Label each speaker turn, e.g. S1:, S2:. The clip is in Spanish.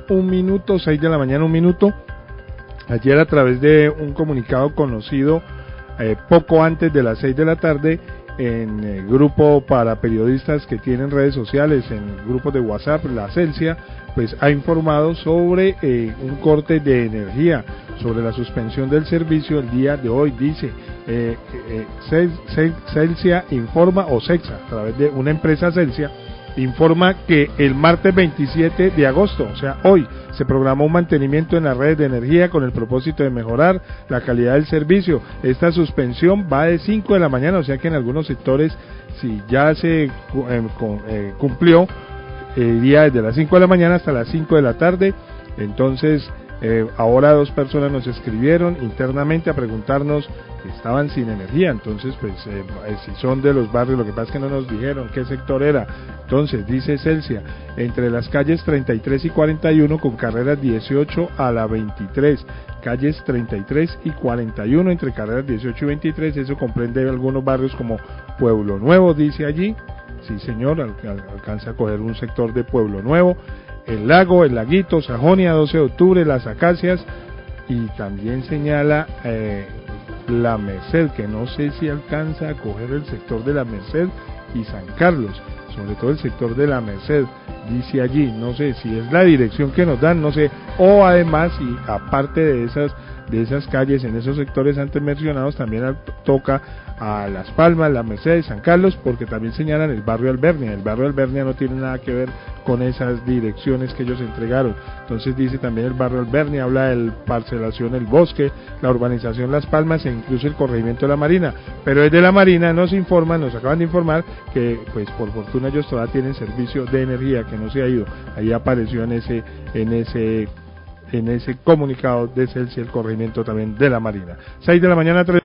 S1: un minuto, 6 de la mañana, un minuto. Ayer, a través de un comunicado conocido poco antes de las 6 de la tarde, en el grupo para periodistas que tienen redes sociales, en grupos de WhatsApp, la Celsia, pues ha informado sobre un corte de energía, sobre la suspensión del servicio el día de hoy. Dice Celsia informa, o Cexa, a través de una empresa Celsia, informa que el martes 27 de agosto, o sea hoy, se programó un mantenimiento en las redes de energía con el propósito de mejorar la calidad del servicio. Esta suspensión va de 5 de la mañana, o sea que en algunos sectores, si ya se cumplió, iría desde las 5 de la mañana hasta las 5 de la tarde. Entonces, ahora 2 personas nos escribieron internamente a preguntarnos que estaban sin energía. Entonces, pues, si son de los barrios, lo que pasa es que no nos dijeron qué sector era. Entonces, dice Celsia, entre las calles 33 y 41 con carreras 18 a la 23, calles 33 y 41 entre carreras 18 y 23, eso comprende algunos barrios como Pueblo Nuevo, dice allí. Sí, señor, alcanza a coger un sector de Pueblo Nuevo, El Lago, El Laguito, Sajonia, 12 de octubre, Las Acacias, y también señala La Merced, que no sé si alcanza a coger el sector de La Merced y San Carlos, sobre todo el sector de La Merced, dice allí. No sé si es la dirección que nos dan, no sé, o además, y aparte de esas calles en esos sectores antes mencionados, también toca a Las Palmas, La Merced y San Carlos, porque también señalan el barrio Albernia. El barrio Albernia no tiene nada que ver con esas direcciones que ellos entregaron. Entonces dice también el barrio Albernia, habla de parcelación El Bosque, la urbanización Las Palmas e incluso el corregimiento de La Marina. Pero desde La Marina nos acaban de informar que, pues, por fortuna ellos todavía tienen servicio de energía que no se ha ido. Ahí apareció en ese comunicado de Celsia el corregimiento también de La Marina. 6 de la mañana, 3